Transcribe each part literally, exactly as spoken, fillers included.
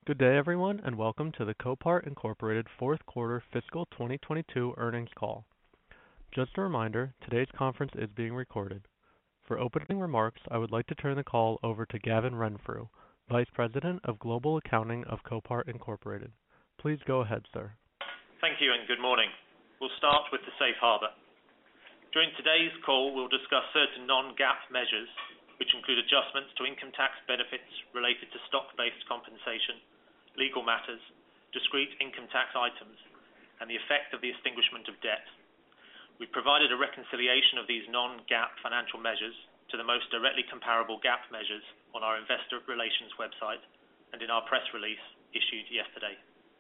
Good day, everyone, and welcome to the Copart Incorporated fourth quarter fiscal twenty twenty-two earnings call. Just a reminder, today's conference is being recorded. For opening remarks, I would like to turn the call over to Gavin Renfrew, Vice President of Global Accounting of Copart Incorporated. Please go ahead, sir. Thank you and good morning. We'll start with the safe harbor. During today's call, we'll discuss certain non-GAAP measures, which include adjustments to income tax benefits related to stock-based compensation, legal matters, discrete income tax items, and the effect of the extinguishment of debt. We've provided a reconciliation of these non-GAAP financial measures to the most directly comparable GAAP measures on our investor relations website and in our press release issued yesterday.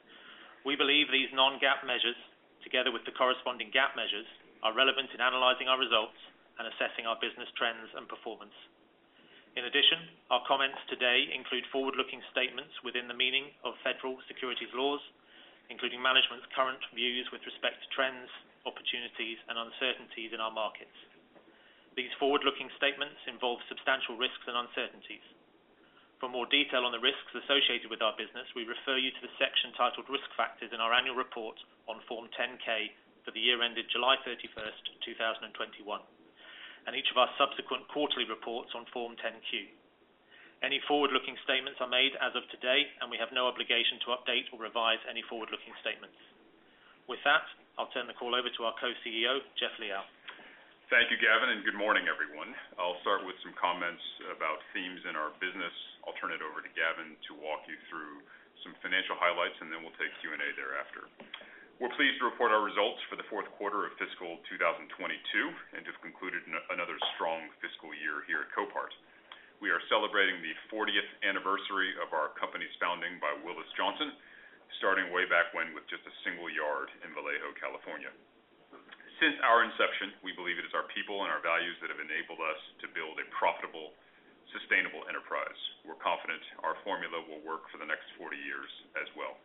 We believe these non-GAAP measures, together with the corresponding GAAP measures, are relevant in analyzing our results and assessing our business trends and performance. In addition, our comments today include forward-looking statements within the meaning of federal securities laws, including management's current views with respect to trends, opportunities, and uncertainties in our markets. These forward-looking statements involve substantial risks and uncertainties. For more detail on the risks associated with our business, we refer you to the section titled Risk Factors in our annual report on Form ten K for the year ended July thirty-first, two thousand twenty-one. And each of our subsequent quarterly reports on Form ten Q. Any forward-looking statements are made as of today, and we have no obligation to update or revise any forward-looking statements. With that, I'll turn the call over to our co-C E O, Jeff Liaw. Thank you, Gavin, and good morning, everyone. I'll start with some comments about themes in our business. I'll turn it over to Gavin to walk you through some financial highlights, and then we'll take Q and A thereafter. We're pleased to report our results for the fourth quarter of fiscal two thousand twenty-two and to have concluded another strong fiscal year here at Copart. We are celebrating the fortieth anniversary of our company's founding by Willis Johnson, starting way back when with just a single yard in Vallejo, California. Since our inception, we believe it is our people and our values that have enabled us to build a profitable, sustainable enterprise. We're confident our formula will work for the next forty years as well.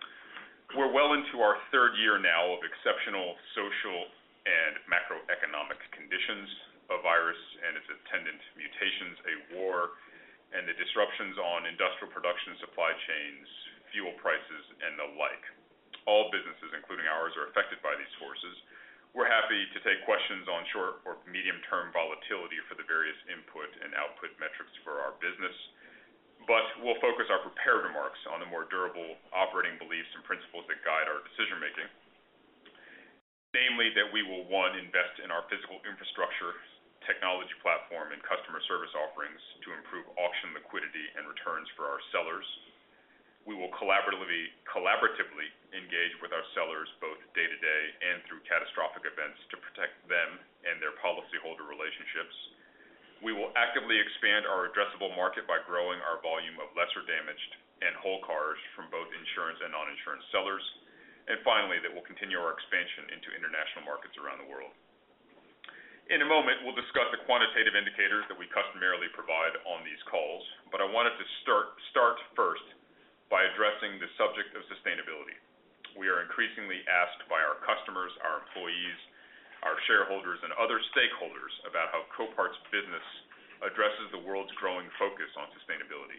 We're well into our third year now of exceptional social and macroeconomic conditions, a virus and its attendant mutations, a war, and the disruptions on industrial production supply chains, fuel prices, and the like. All businesses, including ours, are affected by these forces. We're happy to take questions on short or medium-term volatility for the various input and output metrics for our business. But we'll focus our prepared remarks on the more durable operating beliefs and principles that guide our decision-making. Namely, that we will, one, invest in our physical infrastructure, technology platform, and customer service offerings to improve auction liquidity and returns for our sellers. We will collaboratively, collaboratively engage with our sellers both day-to-day and through catastrophic events to protect them and their policyholder relationships. We will actively expand our addressable market by growing our volume of lesser damaged and whole cars from both insurance and non-insurance sellers. And finally, that we'll continue our expansion into international markets around the world. In a moment, we'll discuss the quantitative indicators that we customarily provide on these calls, but I wanted to start, start first by addressing the subject of sustainability. We are increasingly asked by our customers, our employees, our shareholders, and other stakeholders about how Copart's business addresses the world's growing focus on sustainability.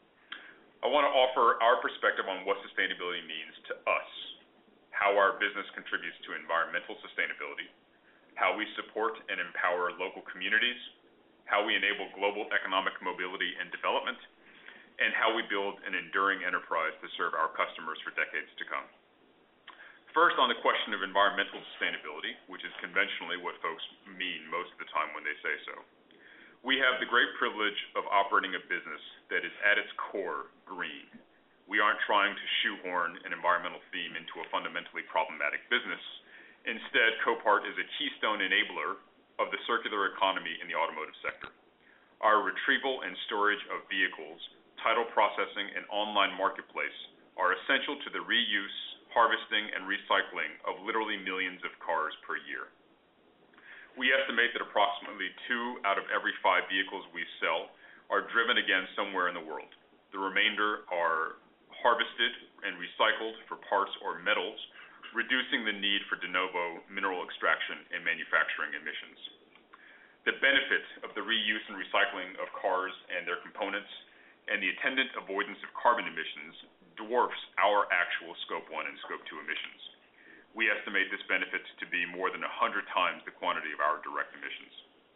I want to offer our perspective on what sustainability means to us, how our business contributes to environmental sustainability, how we support and empower local communities, how we enable global economic mobility and development, and how we build an enduring enterprise to serve our customers for decades to come. First, on the question of environmental sustainability, which is conventionally what folks mean most of the time when they say so. We have the great privilege of operating a business that is at its core green. We aren't trying to shoehorn an environmental theme into a fundamentally problematic business. Instead, Copart is a keystone enabler of the circular economy in the automotive sector. Our retrieval and storage of vehicles, title processing, and online marketplace are essential to the reuse, harvesting, and recycling of literally millions of cars per year. We estimate that approximately two out of every five vehicles we sell are driven again somewhere in the world. The remainder are harvested and recycled for parts or metals, reducing the need for de novo mineral extraction and manufacturing emissions. The benefit of the reuse and recycling of cars and their components and the attendant avoidance of carbon emissions dwarfs our actual Scope one and Scope two emissions. We estimate this benefit to be more than one hundred times the quantity of our direct emissions.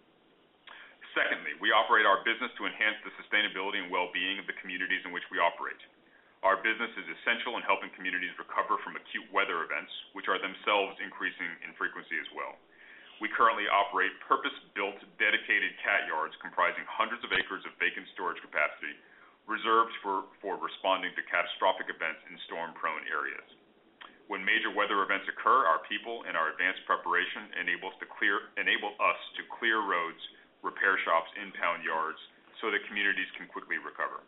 Secondly, we operate our business to enhance the sustainability and well-being of the communities in which we operate. Our business is essential in helping communities recover from acute weather events, which are themselves increasing in frequency as well. We currently operate purpose-built, dedicated cat yards comprising hundreds of acres of vacant storage capacity reserved for, for responding to catastrophic events in storm-prone areas. When major weather events occur, our people and our advanced preparation enable us to clear, enable us to clear roads, repair shops, impound yards, so that communities can quickly recover.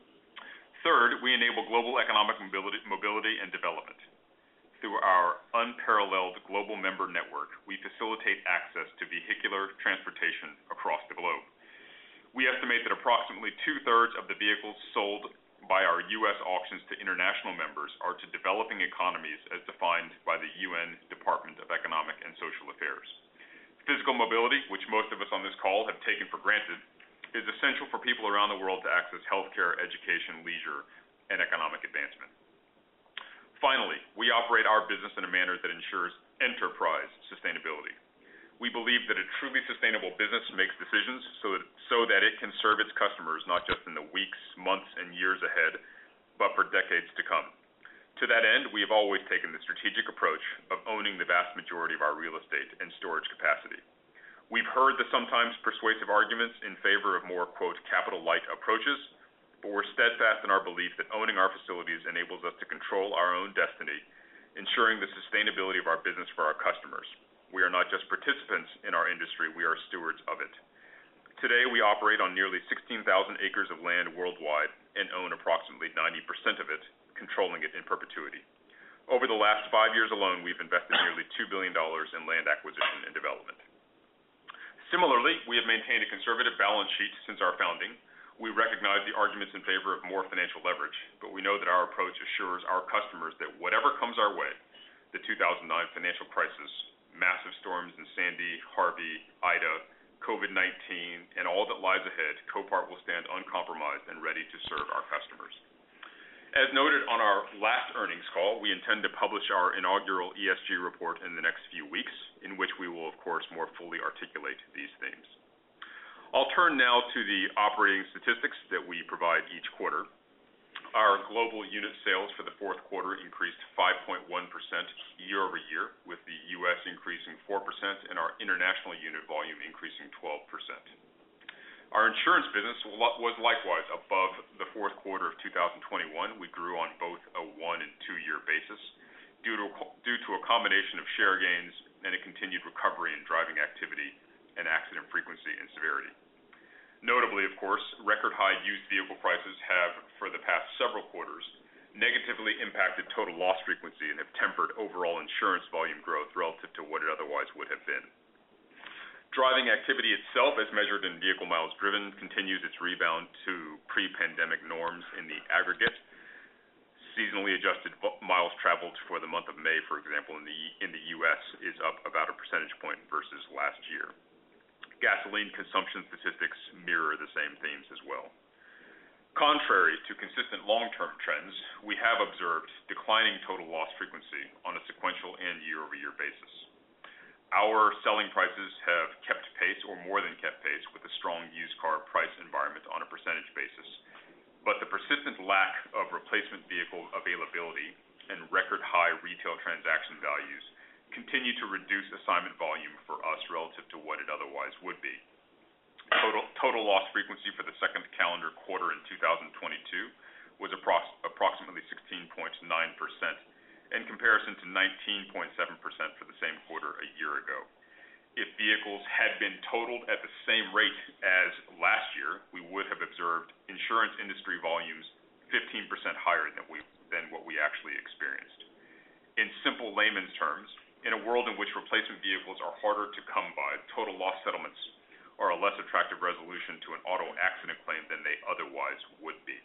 Third, we enable global economic mobility, mobility and development. Through our unparalleled global member network, we facilitate access to vehicular transportation across the globe. We estimate that approximately two-thirds of the vehicles sold by our U S auctions to international members are to developing economies as defined by the U N Department of Economic and Social Affairs. Physical mobility, which most of us on this call have taken for granted, is essential for people around the world to access healthcare, education, leisure, and economic advancement. Finally, we operate our business in a manner that ensures enterprise sustainability. We believe that a truly sustainable business makes decisions so that, so that it can serve its customers not just in the weeks, months, and years ahead, but for decades to come. To that end, we have always taken the strategic approach of owning the vast majority of our real estate and storage capacity. We've heard the sometimes persuasive arguments in favor of more, quote, capital-light approaches, but we're steadfast in our belief that owning our facilities enables us to control our own destiny, ensuring the sustainability of our business for our customers. We are not just participants in our industry, we are stewards of it. Today, we operate on nearly sixteen thousand acres of land worldwide and own approximately ninety percent of it, controlling it in perpetuity. Over the last five years alone, we've invested nearly two billion dollars in land acquisition and development. Similarly, we have maintained a conservative balance sheet since our founding. We recognize the arguments in favor of more financial leverage, but we know that our approach assures our customers that whatever comes our way, the two thousand nine financial crisis, massive storms in Sandy, Harvey, Ida, COVID nineteen, and all that lies ahead, Copart will stand uncompromised and ready to serve our customers. As noted on our last earnings call, we intend to publish our inaugural E S G report in the next few weeks, in which we will, of course, more fully articulate these themes. I'll turn now to the operating statistics that we provide each quarter. Our global unit sales for the fourth quarter increased five point one percent year over year, with the U S increasing four percent and our international unit volume increasing twelve percent. Our insurance business was likewise above the fourth quarter of two thousand twenty-one. We grew on both a one and two year basis due to, due to a combination of share gains and a continued recovery in driving activity and accident frequency and severity. Notably, of course, record high used vehicle prices have, for the past several quarters, negatively impacted total loss frequency and have tempered overall insurance volume growth relative to what it otherwise would have been. Driving activity itself, as measured in vehicle miles driven, continues its rebound to pre-pandemic norms in the aggregate. Seasonally adjusted miles traveled for the month of May, for example, in the, in the U S is up about a percentage point versus last year. Gasoline consumption statistics mirror the same themes as well. Contrary to consistent long-term trends, we have observed declining total loss frequency on a sequential and year-over-year basis. Our selling prices have kept pace, or more than kept pace, with the strong used car price environment on a percentage basis. But the persistent lack of replacement vehicle availability and record high retail transaction values continue to reduce assignment volume for us relative to what it otherwise would be. Total, total loss frequency for the second calendar quarter in two thousand twenty-two was approx approximately sixteen point nine percent, in comparison to nineteen point seven percent for the same quarter a year ago. If vehicles had been totaled at the same rate as last year, we would have observed insurance industry volumes fifteen percent higher than, we, than what we actually experienced. In simple layman's terms, in a world in which replacement vehicles are harder to come by, total loss settlements are a less attractive resolution to an auto accident claim than they otherwise would be.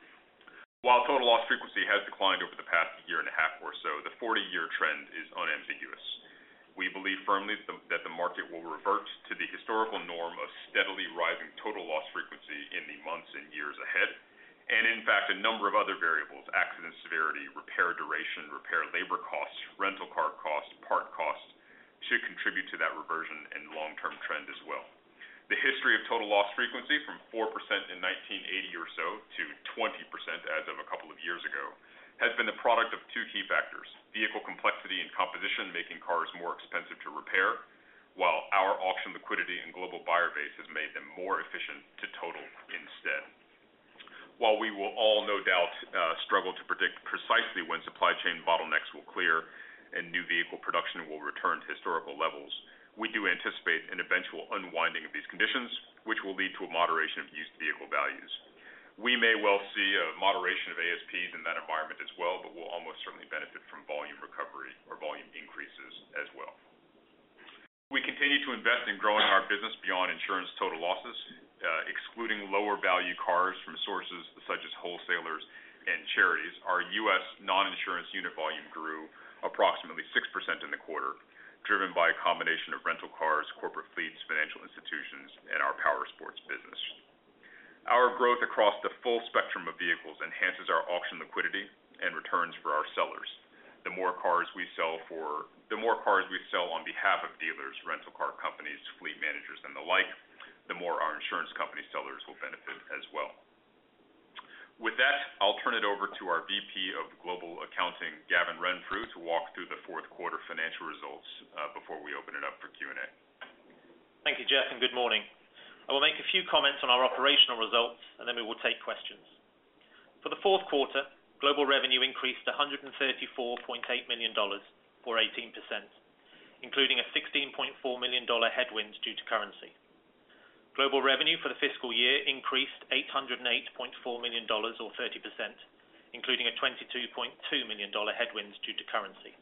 While total loss frequency has declined over the past year and a half or so, the forty-year trend is unambiguous. We believe firmly that the market will revert to the historical norm of steadily rising total loss frequency in the months and years ahead, And in fact, a number of other variables, accident severity, repair duration, repair labor costs, rental car costs, part costs, should contribute to that reversion and long-term trend as well. The history of total loss frequency from four percent in nineteen eighty or so to twenty percent as of a couple of years ago has been the product of two key factors: vehicle complexity and composition, making cars more expensive to repair, while our auction liquidity and global buyer base has made them more efficient to total instead. While we will all no doubt uh, struggle to predict precisely when supply chain bottlenecks will clear and new vehicle production will return to historical levels, we do anticipate an eventual unwinding of these conditions, which will lead to a moderation of used vehicle values. We may well see a moderation of A S Ps in that environment as well, but we'll almost certainly benefit from volume recovery or volume increases as well. We continue to invest in growing our business beyond insurance total losses, uh, excluding lower value cars from sources such as wholesalers and charities. Our U S non-insurance unit volume grew approximately six percent in the quarter, driven by a combination of rental cars, corporate fleets, financial institutions, and our power sports business. Our growth across the full spectrum of vehicles enhances our auction liquidity and returns for our sellers. The more cars we sell for, the more cars we sell on behalf of dealers, rental car companies, fleet managers, and the like, the more our insurance company sellers will benefit as well. With that, I'll turn it over to our V P of Global Accounting, Gavin Renfrew, to walk through the fourth quarter financial results uh, before we open it up for Q and A. Thank you, Jeff, and good morning. I will make a few comments on our operational results, and then we will take questions. For the fourth quarter, global revenue increased to one hundred thirty-four point eight million dollars, or eighteen percent, including a sixteen point four million dollars headwind due to currency. Global revenue for the fiscal year increased eight hundred eight point four million dollars, or thirty percent, including a twenty-two point two million dollars headwind due to currency.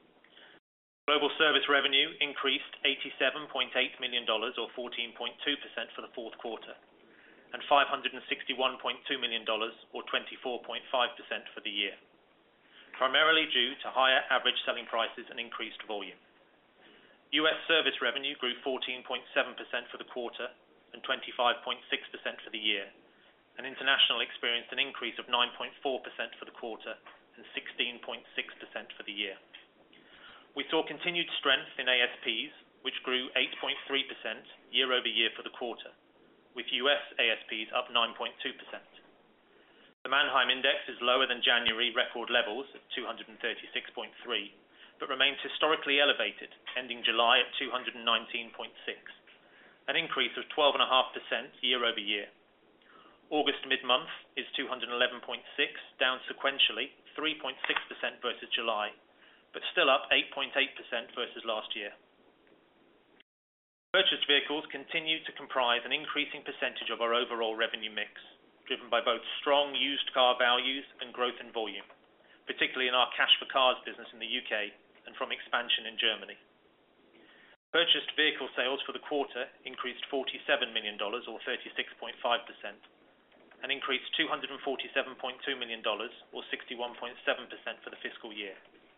Global service revenue increased eighty-seven point eight million dollars, or fourteen point two percent for the fourth quarter, and five hundred sixty-one point two million dollars, or twenty-four point five percent for the year, primarily due to higher average selling prices and increased volume. U S service revenue grew fourteen point seven percent for the quarter and twenty-five point six percent for the year, and international experienced an increase of nine point four percent for the quarter and sixteen point six percent for the year. We saw continued strength in A S Ps, which grew eight point three percent year over year for the quarter, with U S A S Ps up nine point two percent. The Manheim Index is lower than January record levels at two hundred thirty-six point three, but remains historically elevated, ending July at two hundred nineteen point six, an increase of twelve point five percent year over year. August mid-month is two hundred eleven point six, down sequentially three point six percent versus July, but still up eight point eight percent versus last year. Purchased vehicles continue to comprise an increasing percentage of our overall revenue mix, driven by both strong used car values and growth in volume, particularly in our Cash for Cars business in the U K and from expansion in Germany. Purchased vehicle sales for the quarter increased forty-seven million dollars, or thirty-six point five percent, and increased two hundred forty-seven point two million dollars, or sixty-one point seven percent for the fiscal year.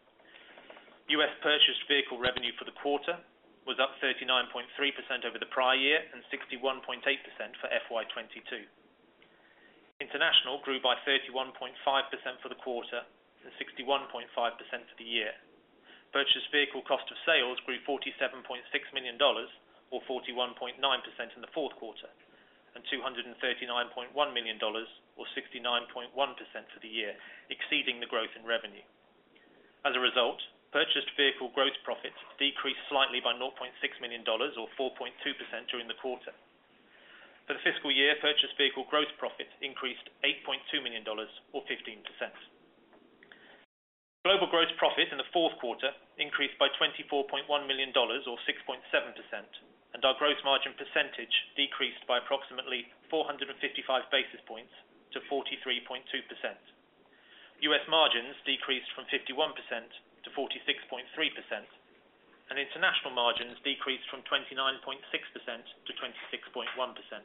U S purchased vehicle revenue for the quarter was up thirty-nine point three percent over the prior year and sixty-one point eight percent for F Y twenty-two. International grew by thirty-one point five percent for the quarter and sixty-one point five percent for the year. Purchased vehicle cost of sales grew forty-seven point six million dollars, or forty-one point nine percent in the fourth quarter, and two hundred thirty-nine point one million dollars, or sixty-nine point one percent for the year, exceeding the growth in revenue. As a result, purchased vehicle gross profit decreased slightly by zero point six million dollars, or four point two percent during the quarter. For the fiscal year, purchased vehicle gross profit increased eight point two million dollars, or fifteen percent. Global gross profit in the fourth quarter increased by twenty-four point one million dollars, or six point seven percent, and our gross margin percentage decreased by approximately four hundred fifty-five basis points to forty-three point two percent. U S margins decreased from fifty-one percent to forty-six point three percent, and international margins decreased from twenty-nine point six percent to twenty-six point one percent.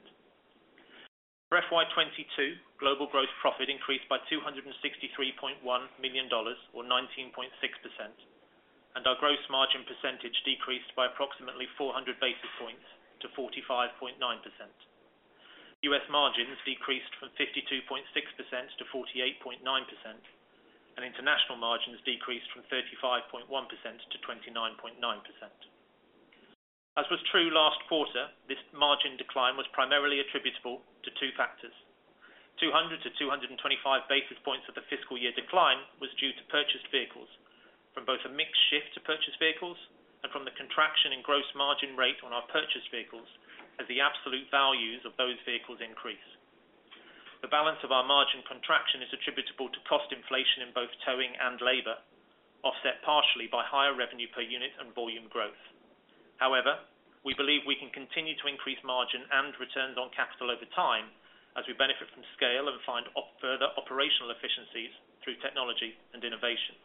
For F Y twenty-two, global gross profit increased by two hundred sixty-three point one million dollars, or nineteen point six percent, and our gross margin percentage decreased by approximately four hundred basis points to forty-five point nine percent. U S margins decreased from fifty-two point six percent to forty-eight point nine percent, and international margins decreased from thirty-five point one percent to twenty-nine point nine percent. As was true last quarter, this margin decline was primarily attributable to two factors. two hundred to two hundred twenty-five basis points of the fiscal year decline was due to purchased vehicles, from both a mix shift to purchased vehicles and from the contraction in gross margin rate on our purchased vehicles as the absolute values of those vehicles increase. The balance of our margin contraction is attributable to cost inflation in both towing and labor, offset partially by higher revenue per unit and volume growth. However, we believe we can continue to increase margin and returns on capital over time as we benefit from scale and find op- further operational efficiencies through technology and innovation.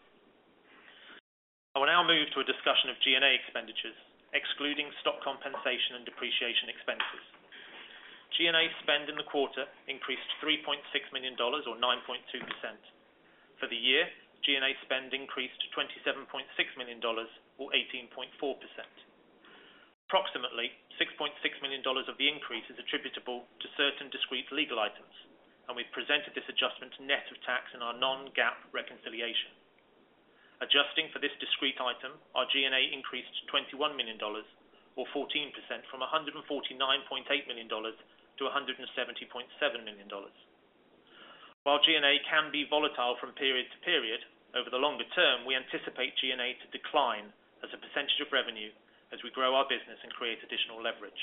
I will now move to a discussion of G and A expenditures, excluding stock compensation and depreciation expenses. G and A spend in the quarter increased three point six million dollars or nine point two percent. For the year, G and A spend increased twenty-seven point six million dollars or eighteen point four percent. Approximately six point six million dollars of the increase is attributable to certain discrete legal items, and we've presented this adjustment net of tax in our non-GAAP reconciliation. Adjusting for this discrete item, our G and A increased twenty-one million dollars or fourteen percent from one hundred forty-nine point eight million dollars to one hundred seventy point seven million dollars. While G and A can be volatile from period to period, over the longer term, we anticipate G and A to decline as a percentage of revenue as we grow our business and create additional leverage.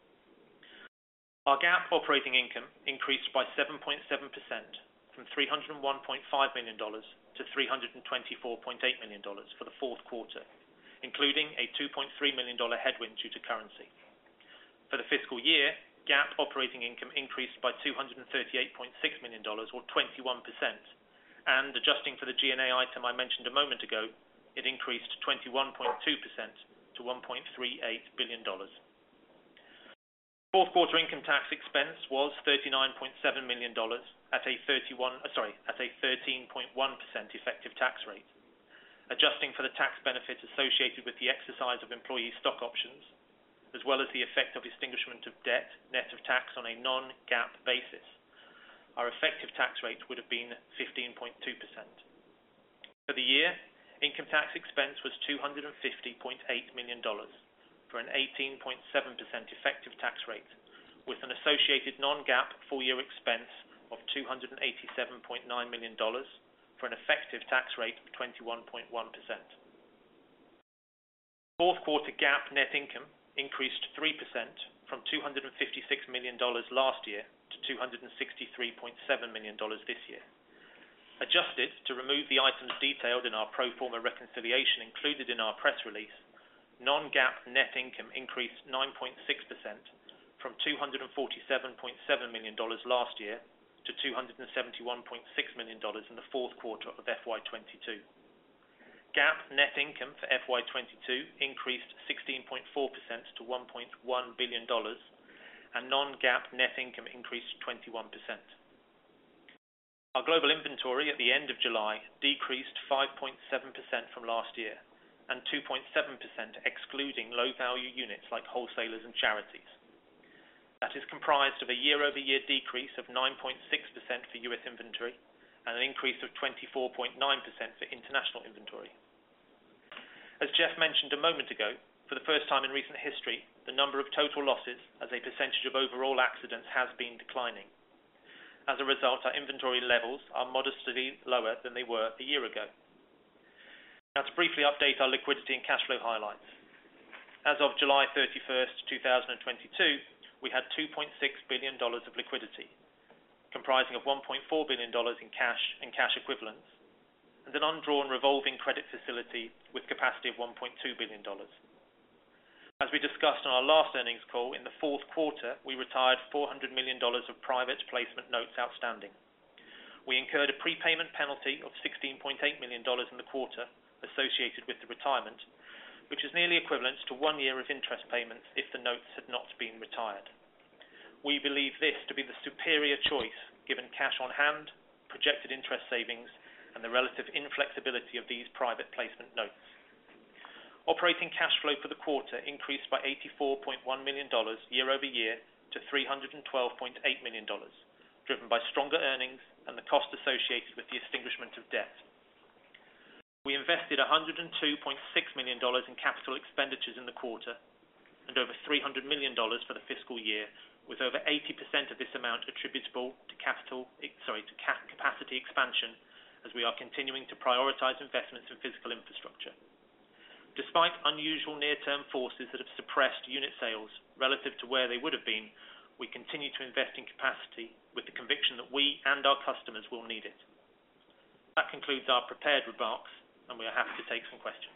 Our GAAP operating income increased by seven point seven percent from three hundred one point five million dollars to three hundred twenty-four point eight million dollars for the fourth quarter, including a two point three million dollars headwind due to currency. For the fiscal year, GAAP operating income increased by two hundred thirty-eight point six million dollars or twenty-one percent, and adjusting for the G and A item I mentioned a moment ago, it increased twenty-one point two percent to one point three eight billion dollars. Fourth quarter income tax expense was thirty-nine point seven million dollars at a thirty-one, uh, sorry, at a thirteen point one percent effective tax rate. Adjusting for the tax benefits associated with the exercise of employee stock options, as well as the effect of extinguishment of debt net of tax on a non-GAAP basis, our effective tax rate would have been fifteen point two percent. For the year, income tax expense was two hundred fifty point eight million dollars for an eighteen point seven percent effective tax rate, with an associated non-GAAP full-year expense of two hundred eighty-seven point nine million dollars for an effective tax rate of twenty-one point one percent. Fourth quarter GAAP net income increased three percent from two hundred fifty-six million dollars last year to two hundred sixty-three point seven million dollars this year. Adjusted to remove the items detailed in our pro forma reconciliation included in our press release, non-GAAP net income increased nine point six percent from two hundred forty-seven point seven million dollars last year to two hundred seventy-one point six million dollars in the fourth quarter of F Y twenty-two. GAAP net income for F Y twenty-two increased sixteen point four percent to one point one billion dollars, and non-GAAP net income increased twenty-one percent. Our global inventory at the end of July decreased five point seven percent from last year, and two point seven percent excluding low-value units like wholesalers and charities. That is comprised of a year-over-year decrease of nine point six percent for U S inventory and an increase of twenty-four point nine percent for international inventory. As Jeff mentioned a moment ago, for the first time in recent history, the number of total losses as a percentage of overall accidents has been declining. As a result, our inventory levels are modestly lower than they were a year ago. Now to briefly update our liquidity and cash flow highlights. As of July thirty-first, two thousand twenty-two, we had two point six billion dollars of liquidity, comprising of one point four billion dollars in cash and cash equivalents, and an undrawn revolving credit facility with capacity of one point two billion dollars. As we discussed on our last earnings call, in the fourth quarter, we retired four hundred million dollars of private placement notes outstanding. We incurred a prepayment penalty of sixteen point eight million dollars in the quarter associated with the retirement, which is nearly equivalent to one year of interest payments if the notes had not been retired. We believe this to be the superior choice given cash on hand, projected interest savings, and the relative inflexibility of these private placement notes. Operating cash flow for the quarter increased by eighty-four point one million dollars year over year to to three hundred twelve point eight million dollars, driven by stronger earnings and the cost associated with the extinguishment of debt. We invested one hundred two point six million dollars in capital expenditures in the quarter and over three hundred million dollars for the fiscal year, with over eighty percent of this amount attributable to capital, sorry, to capacity expansion, as we are continuing to prioritize investments in physical infrastructure. Despite unusual near-term forces that have suppressed unit sales relative to where they would have been, we continue to invest in capacity with the conviction that we and our customers will need it. That concludes our prepared remarks, and we are happy to take some questions.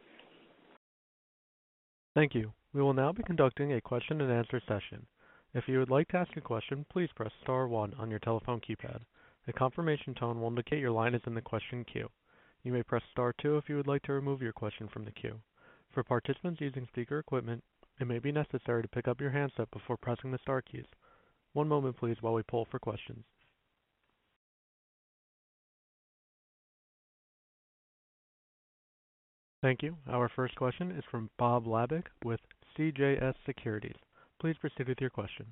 Thank you. We will now be conducting a question and answer session. If you would like to ask a question, please press star one on your telephone keypad. A confirmation tone will indicate your line is in the question queue. You may press star two if you would like to remove your question from the queue. For participants using speaker equipment, it may be necessary to pick up your handset before pressing the star keys. One moment please while we poll for questions. Thank you. Our first question is from Bob Labick with C J S Securities. Please proceed with your question.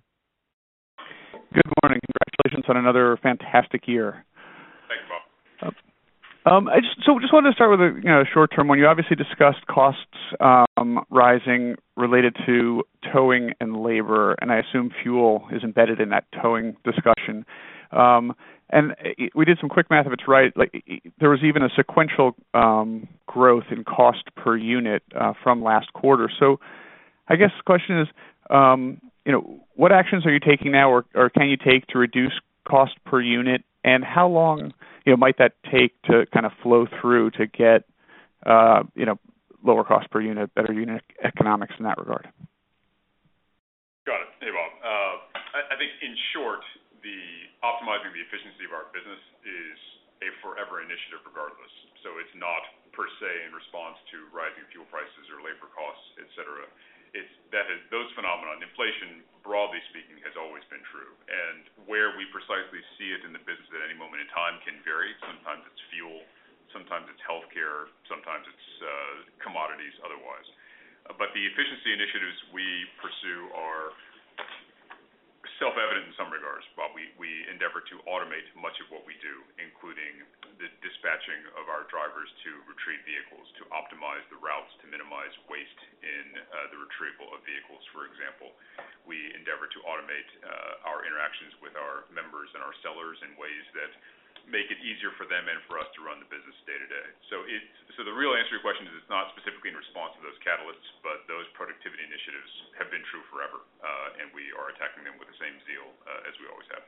Good morning. Congratulations on another fantastic year. Thanks, Bob. Um, I just, so just wanted to start with a you know, short-term one. You obviously discussed costs um, rising related to towing and labor, and I assume fuel is embedded in that towing discussion. Um, and we did some quick math. If it's right, like there was even a sequential um, growth in cost per unit uh, from last quarter. So I guess the question is, um, you know, what actions are you taking now, or, or can you take to reduce cost per unit, and how long, you know, might that take to kind of flow through to get, uh, you know, lower cost per unit, better unit economics in that regard? Got it. Hey, Bob. Uh, I, I think in short, the optimizing the efficiency of our business is a forever initiative regardless. So it's not per se in response to rising fuel prices or labor costs, et cetera. It's that is, those phenomena, inflation, broadly speaking, has always been true. And where we precisely see it in the business at any moment in time can vary. Sometimes it's fuel, sometimes it's healthcare, sometimes it's uh, commodities otherwise. Uh, but the efficiency initiatives we pursue are self-evident in some regards, Bob. We, we endeavor to automate much of what we do, including the dispatching of our drivers to retrieve vehicles, to optimize the routes, to minimize waste in uh, the retrieval of vehicles, for example. We endeavor to automate uh, our interactions with our members and our sellers in ways that make it easier for them and for us to run the business day to day. So it's, so the real answer to your question is it's not specifically in response to those catalysts, but those productivity initiatives have been true forever, uh, and we are attacking them with the same zeal uh, as we always have.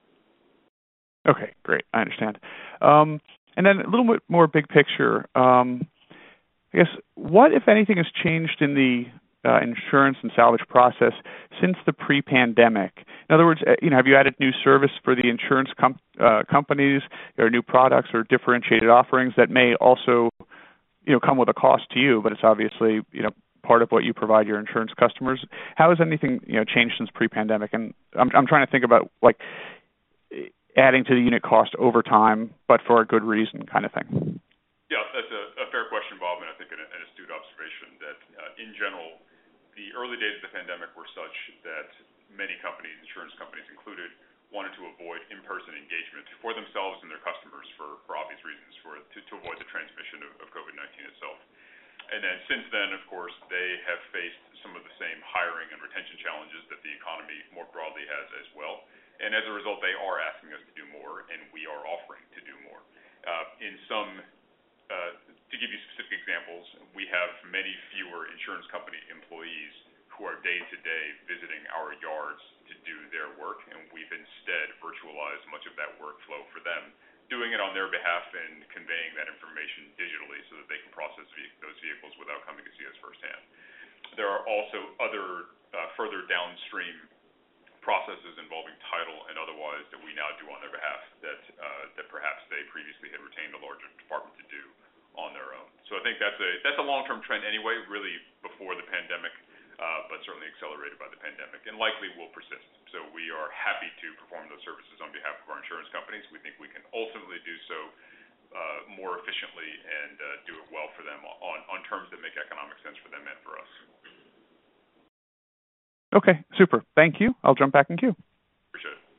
Okay, great. I understand. Um, and then a little bit more big picture. Um, I guess what, if anything, has changed in the uh, insurance and salvage process since the pre-pandemic? In other words, you know, have you added new service for the insurance com- uh, companies, or new products, or differentiated offerings that may also, you know, come with a cost to you, but it's obviously, you know, part of what you provide your insurance customers? How has anything, you know, changed since pre-pandemic? And I'm I'm trying to think about like adding to the unit cost over time, but for a good reason, kind of thing. Yeah, that's a, a fair question, Bob, and I think an, an astute observation that, uh, in general, the early days of the pandemic were such that many companies, insurance companies included, wanted to avoid in-person engagement for themselves and their customers for, for obvious reasons, for to, to avoid the transmission of, of COVID nineteen itself. And then since then, of course, they have faced some of the same hiring and retention challenges that the economy more broadly has as well. And as a result, they are asking us to do more, and we are offering to do more. Uh, in some Uh, to give you specific examples, we have many fewer insurance company employees who are day-to-day visiting our yards to do their work, and we've instead virtualized much of that workflow for them, doing it on their behalf and conveying that information digitally so that they can process ve- those vehicles without coming to see us firsthand. There are also other uh, further downstream processes involving title and otherwise that we now do on their behalf that uh, that perhaps they previously had retained a larger department to do on their own. So I think that's a that's a long-term trend anyway, really before the pandemic, uh, but certainly accelerated by the pandemic, and likely will persist. So we are happy to perform those services on behalf of our insurance companies. We think we can ultimately do so uh, more efficiently and uh, do it well for them on on terms that make economic sense for them and for us. Okay, super. Thank you. I'll jump back in queue. Appreciate it.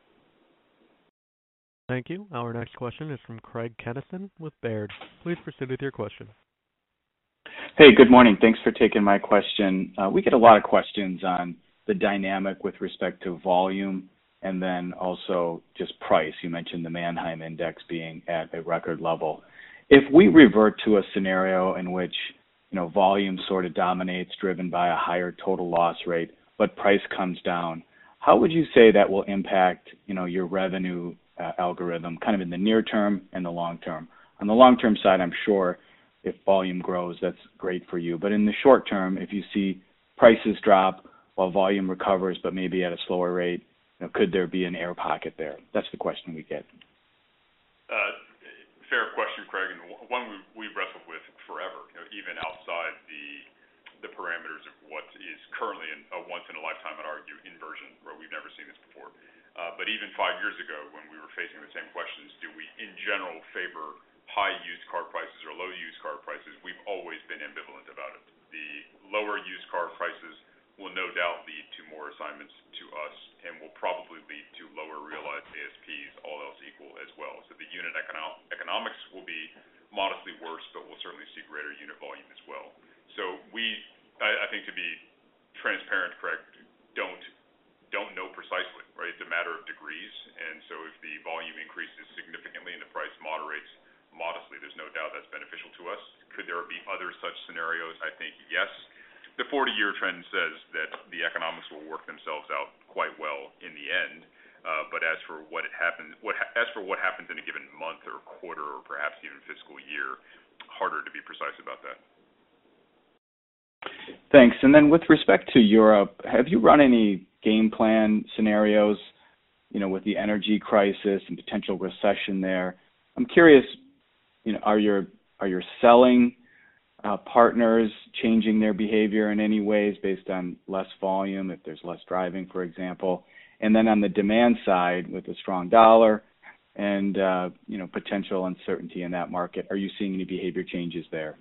Thank you. Our next question is from Craig Kennison with Baird. Please proceed with your question. Hey, good morning. Thanks for taking my question. Uh, we get a lot of questions on the dynamic with respect to volume and then also just price. You mentioned the Manheim Index being at a record level. If we revert to a scenario in which, you know, volume sort of dominates, driven by a higher total loss rate, but price comes down, how would you say that will impact, you know, your revenue uh, algorithm, kind of in the near term and the long term? On the long term side, I'm sure if volume grows, that's great for you. But in the short term, if you see prices drop while volume recovers, but maybe at a slower rate, you know, could there be an air pocket there? That's the question we get. Uh, fair question, Craig, and one we, we've wrestled with forever, you know, even outside the the parameters of what is currently in a once-in-a-lifetime, I'd argue, inversion, where we've never seen this before. Uh, but even five years ago, when we were facing the same questions, do we, in general, favor high used car prices or low used car prices? We've always been ambivalent about it. The lower used car prices will no doubt lead to more assignments to us and will probably lead to lower realized A S Ps, all else equal, as well. So the unit econo- economics will be modestly worse, but we'll certainly see greater unit volume as well. So we, I, I think to be transparent, Craig, don't don't know precisely, right? It's a matter of degrees, and so if the volume increases significantly and the price moderates modestly, there's no doubt that's beneficial to us. Could there be other such scenarios? I think yes. The forty-year trend says that the economics will work themselves out quite well in the end. Uh, but as for what it happens, what ha- as for what happens in a given month or quarter or perhaps even fiscal year, harder to be precise about that. Thanks. And then with respect to Europe, have you run any game plan scenarios, you know, with the energy crisis and potential recession there? I'm curious, you know, are your are your selling uh, partners changing their behavior in any ways based on less volume, if there's less driving, for example? And then on the demand side, with a strong dollar and uh, you know, potential uncertainty in that market, are you seeing any behavior changes there?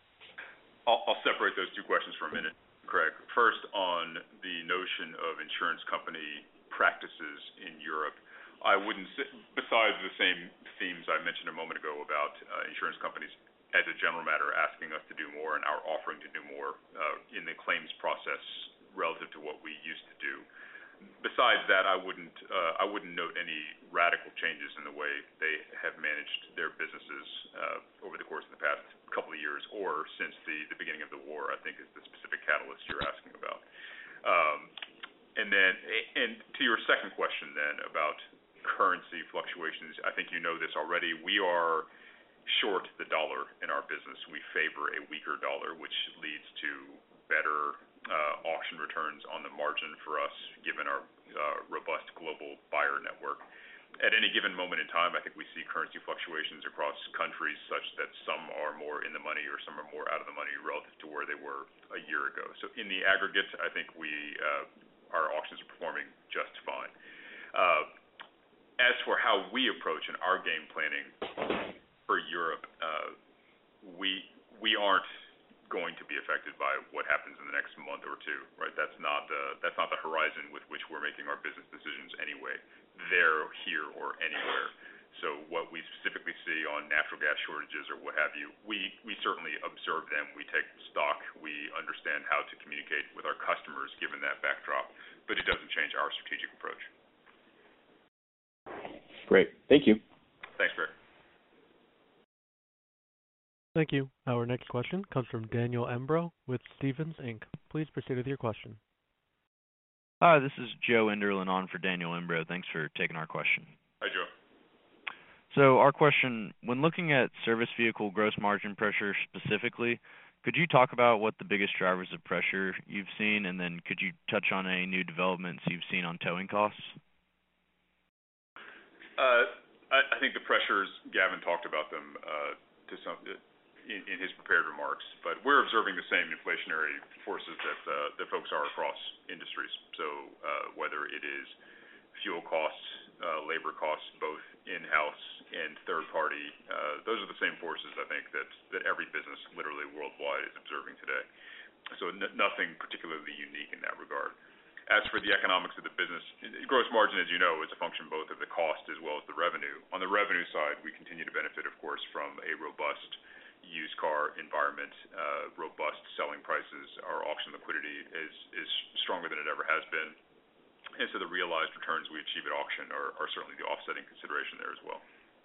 I'll, I'll separate those two questions for a minute, Craig. First, on the notion of insurance company practices in Europe, I wouldn't say, besides the same themes I mentioned a moment ago about uh, insurance companies as a general matter asking us to do more and our offering to do more uh, in the claims process relative to what we used to do. Besides that, I wouldn't uh, I wouldn't note any radical changes in the way they have managed their businesses uh, over the course of the past couple of years or since the, the beginning of the war, I think is the specific catalyst you're asking about. Um, and then, and to your second question then about currency fluctuations, I think you know this already. We are short the dollar in our business. We favor a weaker dollar, which leads to better uh, auction returns on the margin for us, given our uh, robust global buyer network. At any given moment in time, I think we see currency fluctuations across countries such that some are more in the money or some are more out of the money relative to where they were a year ago. So in the aggregate, I think we uh, our auctions are performing just fine. Uh, as for how we approach in our game planning for Europe, uh, we we aren't going to be affected by what happens in the next month or two, right? That's not the that's not the horizon with which we're making our business decisions anyway. There, here, or anywhere. So what we specifically see on natural gas shortages or what have you, we we certainly observe them. We take stock. We understand how to communicate with our customers given that backdrop, but it doesn't change our strategic approach. Great. Thank you. Thanks, Greg. Thank you. Our next question comes from Daniel Embro with Stephens Incorporated. Please proceed with your question. Hi, this is Joe Enderlin on for Daniel Embro. Thanks for taking our question. Hi, Joe. So our question, when looking at service vehicle gross margin pressure specifically, could you talk about what the biggest drivers of pressure you've seen, and then could you touch on any new developments you've seen on towing costs? Uh, I, I think the pressures, Gavin talked about them uh, to some in, in his prepared remarks, but we're observing the same inflationary forces that uh, that folks are across industries. So uh, whether it is fuel costs, uh, labor costs, both in-house and third-party, uh, those are the same forces I think that that every business, literally worldwide, is observing today. So n- nothing particularly unique in that regard. As for the economics of the business, gross margin, as you know, is a function both of the cost as well as the revenue. On the revenue side, we continue to benefit, of course, from a robust used car environment, uh, robust selling prices. Our auction liquidity is, is stronger than it ever has been. And so the realized returns we achieve at auction are, are certainly the offsetting consideration there as well.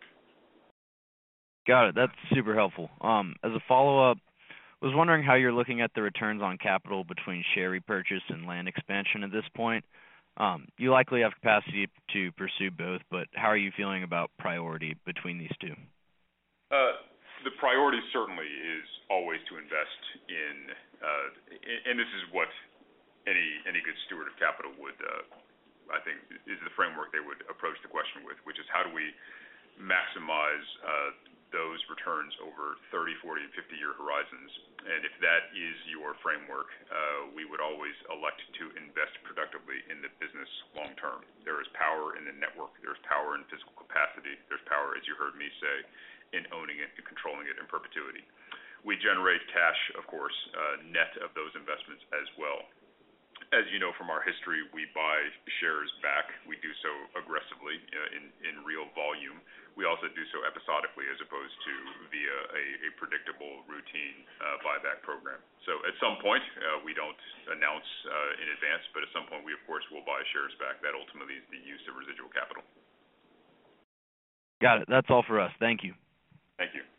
Got it. That's super helpful. Um, as a follow-up, I was wondering how you're looking at the returns on capital between share repurchase and land expansion at this point. Um, you likely have capacity to pursue both, but how are you feeling about priority between these two? Uh, the priority certainly is always to invest in, uh, and this is what any any good steward of capital would, uh, I think, is the framework they would approach the question with, which is how do we maximize uh, those returns over thirty, forty, and fifty-year horizons. And if that is your framework, uh, we would always elect to invest productively in the business long term. There is power in the network. There's power in physical capacity. There's power, as you heard me say, in owning it and controlling it in perpetuity. We generate cash, of course, uh, net of those investments as well. As you know from our history, we buy shares back. We do so aggressively uh, in, in real volume. We also do so episodically as opposed to via a, a predictable routine uh, buyback program. So at some point, uh, we don't announce uh, in advance, but at some point we, of course, will buy shares back. That ultimately is the use of residual capital. Got it. That's all for us. Thank you. Thank you.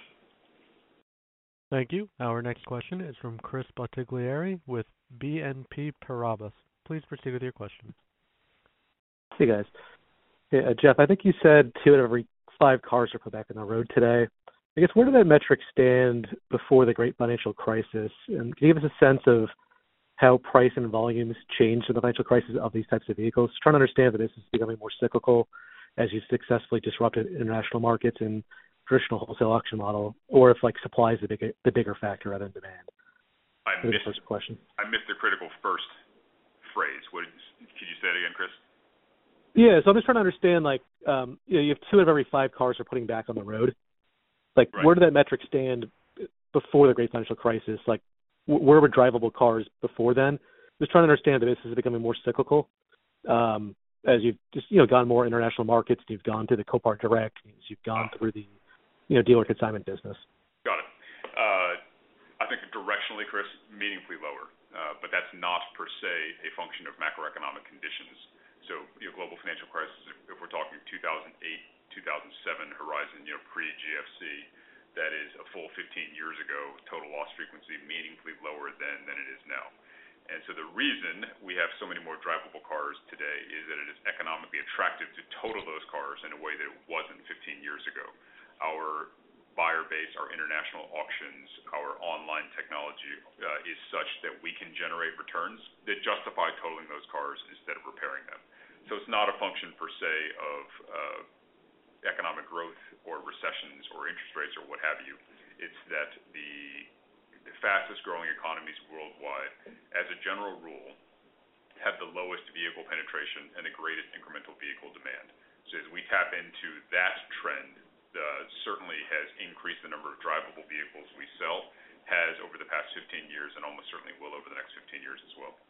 Thank you. Our next question is from Chris Bottiglieri with B N P Paribas. Please proceed with your question. Hey, guys. Hey, uh, Jeff, I think you said two out of every five cars are put back on the road today. I guess where did that metric stand before the great financial crisis? And can you give us a sense of how price and volumes changed in the financial crisis of these types of vehicles? Trying to understand that this is becoming more cyclical as you successfully disrupted international markets and traditional wholesale auction model, or if like supply is the bigger the bigger factor rather than demand. I missed the first question. I missed the critical first phrase. What did, could you say it again, Chris? Yeah, so I'm just trying to understand, like, um, you know, you have two out of every five cars are putting back on the road. Like, Right. Where did that metric stand before the great financial crisis? Like, wh- where were drivable cars before then? Just trying to understand that this is becoming more cyclical. Um, as you've just, you know, gone more international markets, you've gone to the Copart Direct, as you've gone Ah. through the, you know, dealer consignment business. Got it. Uh, I think directionally, Chris, meaningfully lower, uh, but that's not per se a function of macroeconomic conditions. So, you know, global financial crisis, if, if we're talking two thousand eight, two thousand seven horizon, you know, pre-G F C, that is a full fifteen years ago, total loss frequency meaningfully lower than, than it is now. And so the reason we have so many more drivable cars today is that it is economically attractive to total those cars in a way that it wasn't fifteen years ago. Our buyer base, our international auctions, our online technology uh, is such that we can generate returns that justify totaling those cars instead of repairing them. So it's not a function per se of uh, economic growth or recessions or interest rates or what have you. It's that the, the fastest growing economies worldwide, as a general rule, have the lowest vehicle penetration and the greatest incremental vehicle demand. So as we tap into that trend, uh, certainly has increased the number of drivable vehicles we sell, has over the past fifteen years, and almost certainly will over the next fifteen years as well.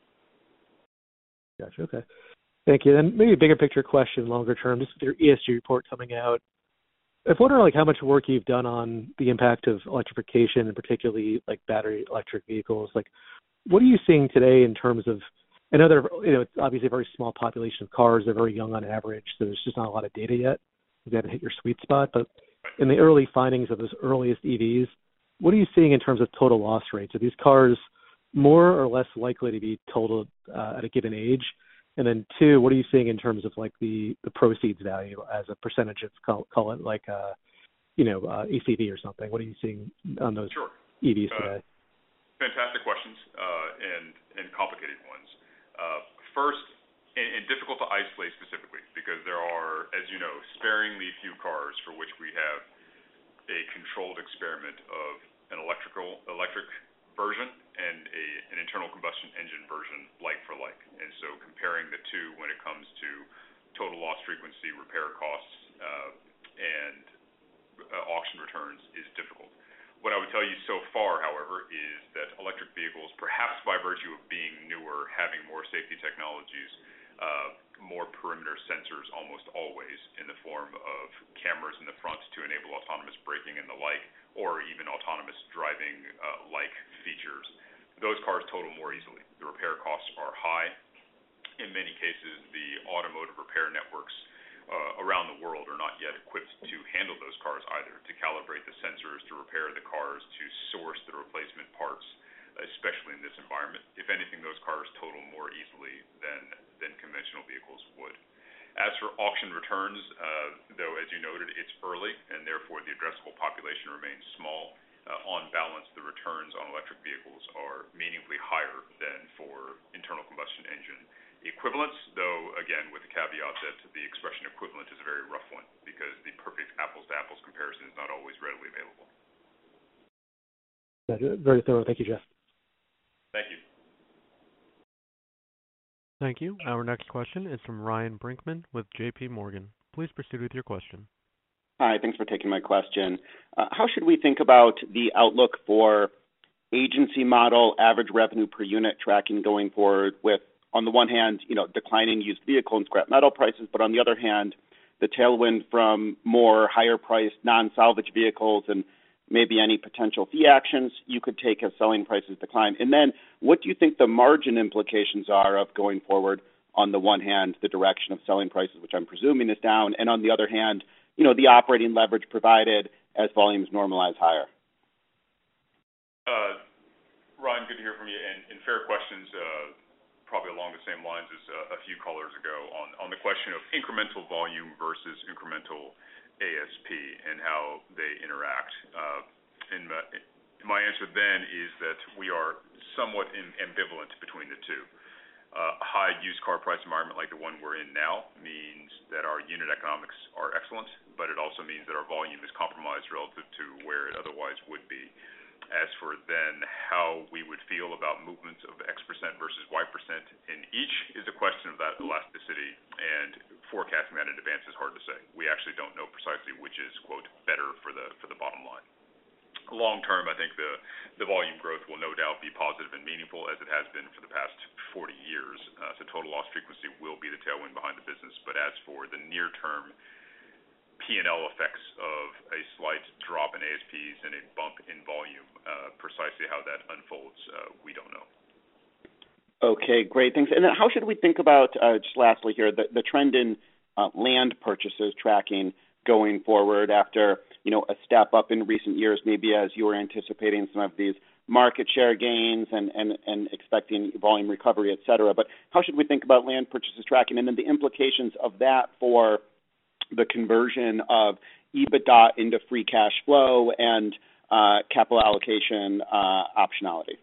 Gotcha. Okay. Thank you. Then maybe a bigger picture question, longer term, just with your E S G report coming out. I wonder like how much work you've done on the impact of electrification and particularly like battery electric vehicles. Like, what are you seeing today in terms of, I know they're, you know, it's obviously a very small population of cars. They're very young on average, so there's just not a lot of data yet. You haven't hit your sweet spot, but in the early findings of those earliest E Vs, what are you seeing in terms of total loss rates? Are these cars more or less likely to be totaled uh, at a given age? And then two, what are you seeing in terms of like the, the proceeds value as a percentage of, call, call it like, uh, you know, uh, A C V or something? What are you seeing on those Sure. E Vs uh, today? Fantastic questions uh, and, and complicated ones. Uh, first, and, and difficult to isolate specifically because there are, as you know, sparingly few cars for which we have a controlled experiment of an electrical electric version and a, an internal combustion engine version like for like. And so comparing the two when it comes to total loss frequency, repair costs, uh, and uh, auction returns is difficult. What I would tell you so far, however, is that electric vehicles, perhaps by virtue of being newer, having more safety technologies, uh, more perimeter sensors almost always in the form of cameras in the front to enable autonomous braking and the like, or even autonomous driving uh, like features, those cars total more easily. The repair costs are high. In many cases, the automotive repair networks uh, around the world are not yet equipped to handle those cars either, to calibrate the sensors, to repair the cars, to source the replacement parts, especially in this environment. If anything, those cars total more easily than, than conventional vehicles would. As for auction returns, uh, though, as you noted, it's early, and therefore the addressable population remains small. Uh, on balance, the returns on electric vehicles are meaningfully higher than for internal combustion engine equivalents, though, again, with the caveat that the expression equivalent is a very rough one because the perfect apples-to-apples comparison is not always readily available. Very thorough. Thank you, Jeff. Thank you. Thank you. Our next question is from Ryan Brinkman with J P Morgan. Please proceed with your question. Hi, thanks for taking my question. Uh, how should we think about the outlook for agency model average revenue per unit tracking going forward with, on the one hand, you know, declining used vehicle and scrap metal prices, but on the other hand, the tailwind from more higher-priced non-salvage vehicles and maybe any potential fee actions you could take as selling prices decline? And then what do you think the margin implications are of going forward, on the one hand, the direction of selling prices, which I'm presuming is down, and on the other hand, you know, the operating leverage provided as volumes normalize higher? Uh, Ryan, good to hear from you, and, and fair questions, uh, probably along the same lines as uh, a few callers ago on, on the question of incremental volume versus incremental A S P and how they interact. Uh, and my, my answer then is that we are somewhat in, ambivalent between the two. Uh, a high used car price environment like the one we're in now means that our unit economics are excellent, but it also means that our volume is compromised relative to where it otherwise would be. As for then how we would feel about movements of X percent versus Y percent in each is a question of that elasticity, and forecasting that in advance is hard to say. We actually don't know precisely which is, quote, better for the for the bottom line. Long term, I think the, the volume growth will no doubt be positive and meaningful, as it has been for the past forty years. Uh, so total loss frequency will be the tailwind behind the business. But as for the near-term P and L effects of a slight drop in A S Ps and a bump in volume, uh, precisely how that unfolds, uh, we don't know. Okay, great. Thanks. And then how should we think about, uh, just lastly here, the, the trend in uh, land purchases tracking going forward after, you know, a step up in recent years, maybe as you were anticipating some of these market share gains and, and, and expecting volume recovery, et cetera. But how should we think about land purchases tracking and then the implications of that for the conversion of EBITDA into free cash flow and uh, capital allocation uh, optionality?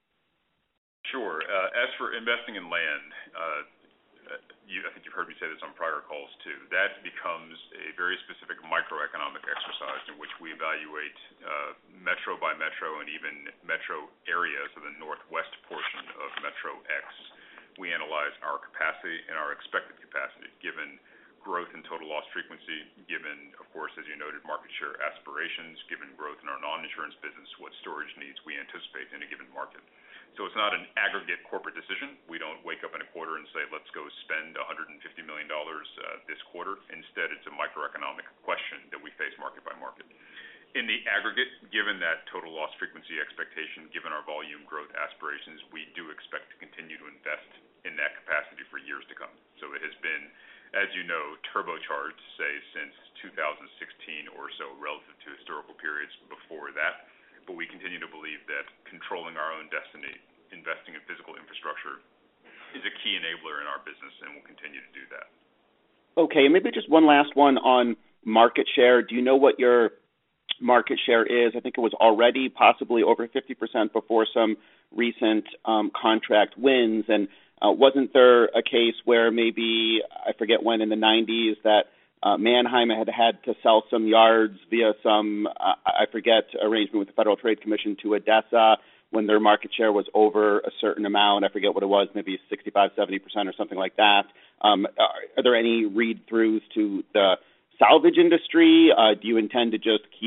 Sure. Uh, as for investing in land, uh, you, I think you've heard me say this on prior calls too, that becomes a very specific microeconomic exercise in which we evaluate uh, metro by metro and even metro areas of the northwest portion of Metro X. We analyze our capacity and our expected capacity given growth in total loss frequency, given, of course, as you noted, market share aspirations, given growth in our non-insurance business, what storage needs we anticipate in a given market. So it's not an aggregate corporate decision. We don't wake up in a quarter and say, let's go spend one hundred fifty million dollars uh, this quarter. Instead, it's a microeconomic question that we face market by market. In the aggregate, given that total loss frequency expectation, given our volume growth aspirations, we do expect to continue to invest in that capacity for years to come. So it has been, as you know, turbocharged, say, since two thousand sixteen or so relative to historical periods before that. But we continue to believe that controlling our own destiny, investing in physical infrastructure, is a key enabler in our business, and we'll continue to do that. Okay, maybe just one last one on market share. Do you know what your market share is? I think it was already possibly over fifty percent before some recent um, contract wins. And uh, wasn't there a case where maybe, I forget when, in the nineties, that Uh, Manheim had had to sell some yards via some, uh, I forget, arrangement with the Federal Trade Commission to ADESA when their market share was over a certain amount. I forget what it was, maybe sixty-five, seventy percent or something like that. Um, are, are there any read-throughs to the salvage industry? Uh, do you intend to just keep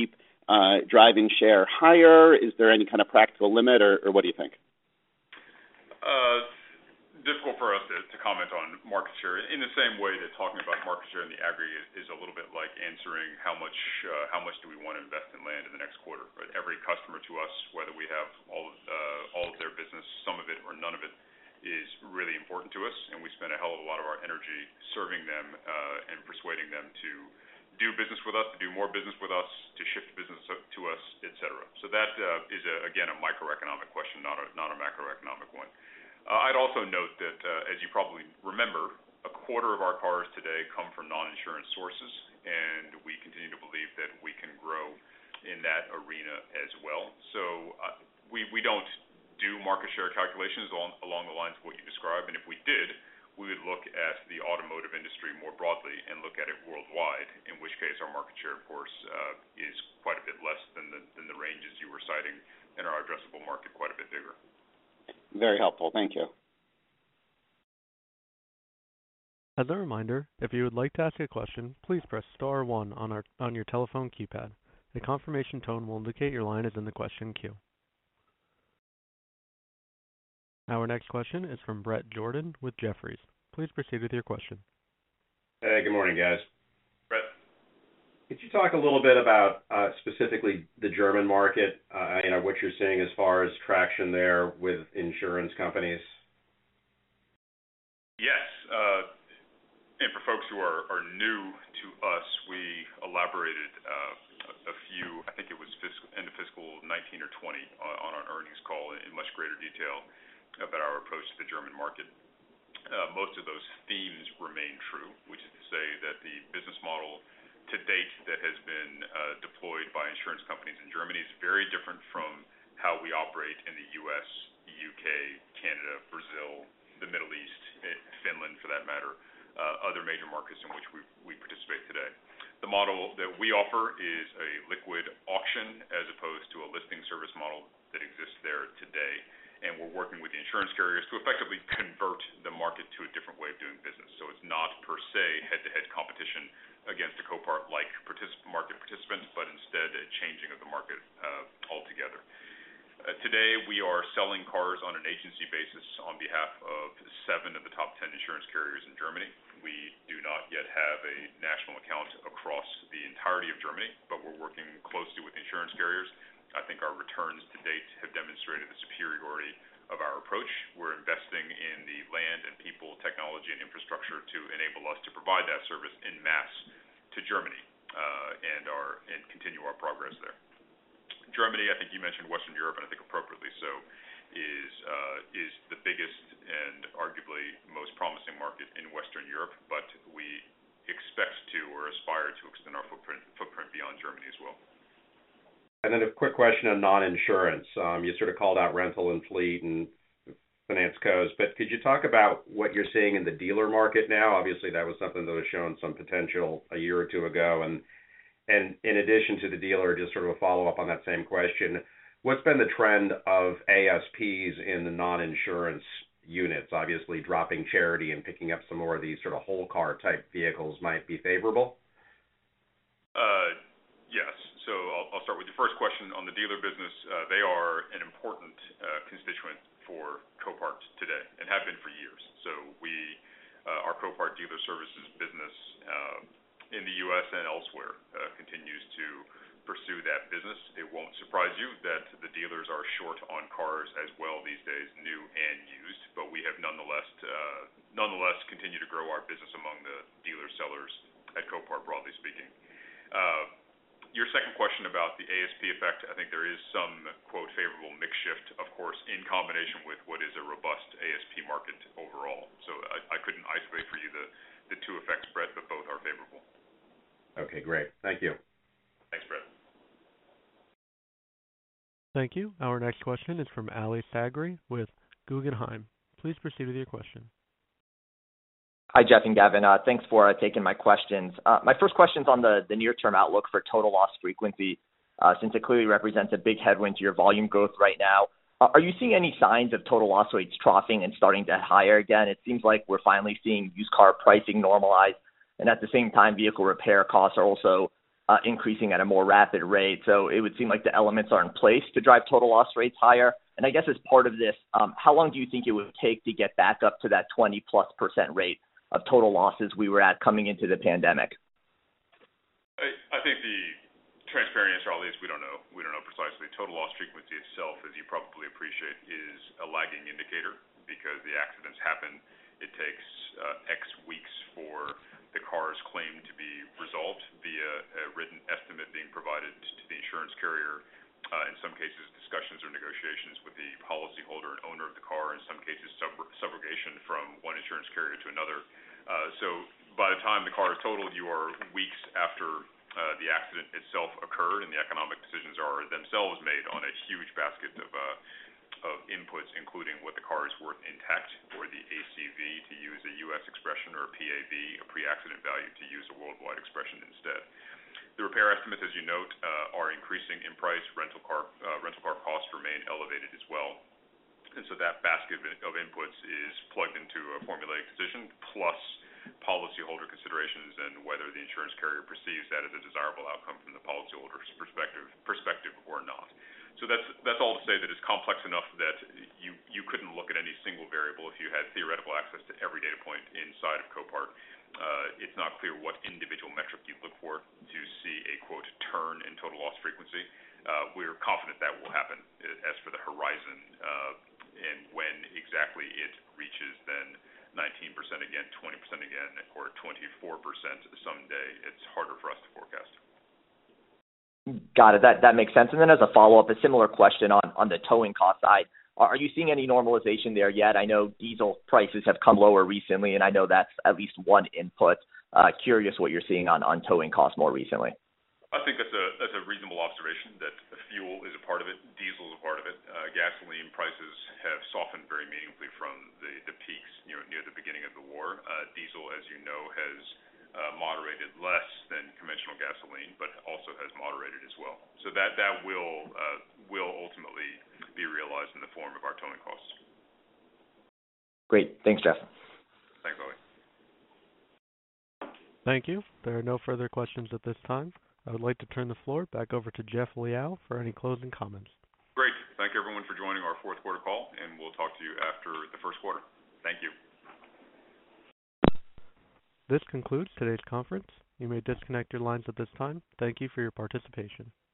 uh, driving share higher? Is there any kind of practical limit, or, or what do you think? Uh, difficult for us to, to comment on market share in the same way that talking about market share in the aggregate is a little bit like answering how much uh, how much do we want to invest in land in the next quarter. Right? Every customer to us, whether we have all of, uh, all of their business, some of it or none of it, is really important to us, and we spend a hell of a lot of our energy serving them uh, and persuading them to do business with us, to do more business with us, to shift business to us, et cetera. So that uh, is, a, again, a microeconomic question, not a, not a macroeconomic one. Uh, I'd also note that, uh, as you probably remember, a quarter of our cars today come from non-insurance sources, and we continue to believe that we can grow in that arena as well. So uh, we, we don't do market share calculations along, along the lines of what you described, and if we did, we would look at the automotive industry more broadly and look at it worldwide, in which case our market share, of course, uh, is quite a bit less than the, than the ranges you were citing, and our addressable market quite a bit bigger. Very helpful. Thank you. As a reminder, if you would like to ask a question, please press star one on our on your telephone keypad. A confirmation tone will indicate your line is in the question queue. Our next question is from Bret Jordan with Jefferies. Please proceed with your question. Hey, good morning, guys. Bret. Could you talk a little bit about uh, specifically the German market, uh, you know, what you're seeing as far as traction there with insurance companies? Yes. Uh, and for folks who are, are new to us, we elaborated uh, a, a few, I think it was fiscal, end of fiscal nineteen or twenty on, on our earnings call in much greater detail about our approach to the German market. Uh, most of those themes remain true, which is to say that the business model to date that has been uh, deployed by insurance companies in Germany is very different from how we operate in the U S, the U K, Canada, Brazil, the Middle East, Finland for that matter, uh, other major markets in which we, we participate today. The model that we offer is a liquid auction as opposed to a listing service model that exists there today. And we're working with the insurance carriers to effectively convert the market to a different way of doing business. So it's not per se head-to-head competition against a Copart-like particip- market participant, but instead a changing of the market uh, altogether. Uh, today, we are selling cars on an agency basis on behalf of seven of the top ten insurance carriers in Germany. We do not yet have a national account across the entirety of Germany, but we're working closely with insurance carriers. I think our returns to date have demonstrated the superiority of our approach. We're investing in the land and people, technology, and infrastructure to enable us to provide that service en masse to Germany uh, and our and continue our progress there. Germany, I think you mentioned Western Europe, and I think appropriately so, is uh, is the biggest and arguably most promising market in Western Europe, but we expect to or aspire to extend our footprint footprint beyond Germany as well. And then a quick question on non-insurance. Um, you sort of called out rental and fleet and finance codes, but could you talk about what you're seeing in the dealer market now? Obviously, that was something that was shown some potential a year or two ago. And and in addition to the dealer, just sort of a follow-up on that same question, what's been the trend of A S Ps in the non-insurance units? Obviously, dropping charity and picking up some more of these sort of whole car type vehicles might be favorable. Uh, yes. So I'll, I'll start with your first question on the dealer business. Uh, they are an important uh, constituent for Copart today and have been for years. So we, uh, our Copart Dealer Services business uh, in the U S and elsewhere uh, continues to pursue that business. It won't surprise you that the dealers are short on cars as well these days, new and used, but we have nonetheless uh, nonetheless continue to grow our business among the dealer sellers at Copart, broadly speaking. Uh, Your second question about the A S P effect, I think there is some, quote, favorable mix shift, of course, in combination with what is a robust A S P market overall. So I, I couldn't isolate for you the, the two effects, Bret, but both are favorable. Okay, great. Thank you. Thanks, Bret. Thank you. Our next question is from Ali Sagri with Guggenheim. Please proceed with your question. Hi, Jeff and Gavin. Uh, thanks for uh, taking my questions. Uh, my first question is on the, the near-term outlook for total loss frequency, uh, since it clearly represents a big headwind to your volume growth right now. Uh, are you seeing any signs of total loss rates troughing and starting to head higher again? It seems like we're finally seeing used car pricing normalize, and at the same time, vehicle repair costs are also uh, increasing at a more rapid rate. So it would seem like the elements are in place to drive total loss rates higher. And I guess as part of this, um, how long do you think it would take to get back up to that twenty plus percent rate of total losses we were at coming into the pandemic? I, I think the transparent answer, Ali, is we don't know. We don't know precisely. Total loss frequency itself, as you probably appreciate, is a lagging indicator because the accidents happen. It takes uh, X weeks for the car's claim to be resolved via a written estimate being provided to the insurance carrier. Uh, in some cases, discussions or negotiations with the policyholder and owner of the car. In some cases, sub- subrogation from one insurance carrier to another. Uh, so by the time the car is totaled, you are weeks after uh, the accident itself occurred, and the economic decisions are themselves made on a huge basket of uh, of inputs, including what the car is worth intact, or the A C V, to use a U S expression, or a P A V, a pre-accident value, to use a worldwide expression instead. The repair estimates, as you note, uh, are increasing in price. Rental car uh, rental car costs remain elevated as well. And so that basket of inputs is plugged into a formulaic decision, plus policyholder considerations and whether the insurance carrier perceives that as a desirable outcome from the policyholder's perspective, perspective or not. So that's that's all to say that it's complex enough that you, you couldn't look at any single variable if you had theoretical access to every data point inside of Copart. Uh, it's not clear what individual metric you look for to see a, quote, turn in total loss frequency. Uh, we're confident that will happen. As for the horizon uh, and when exactly it reaches then nineteen percent again, twenty percent again, or twenty-four percent someday, it's harder for us to forecast. Got it. That that makes sense. And then as a follow-up, a similar question on, on the towing cost side. Are you seeing any normalization there yet? I know diesel prices have come lower recently, and I know that's at least one input. Uh, curious what you're seeing on, on towing costs more recently. I think that's a that's a reasonable observation that fuel is a part of it, diesel is a part of it. Uh, gasoline prices have softened very meaningfully from the, the peaks near, near the beginning of the war. Uh, diesel, as you know, has uh, moderated less than conventional gasoline, but also has moderated as well. So that that will uh, will ultimately be realized in the form of our towing costs. Great. Thanks, Jeff. Thanks, Ollie. Thank you. There are no further questions at this time. I would like to turn the floor back over to Jeff Liaw for any closing comments. Great. Thank you, everyone, for joining our fourth quarter call, and we'll talk to you after the first quarter. Thank you. This concludes today's conference. You may disconnect your lines at this time. Thank you for your participation.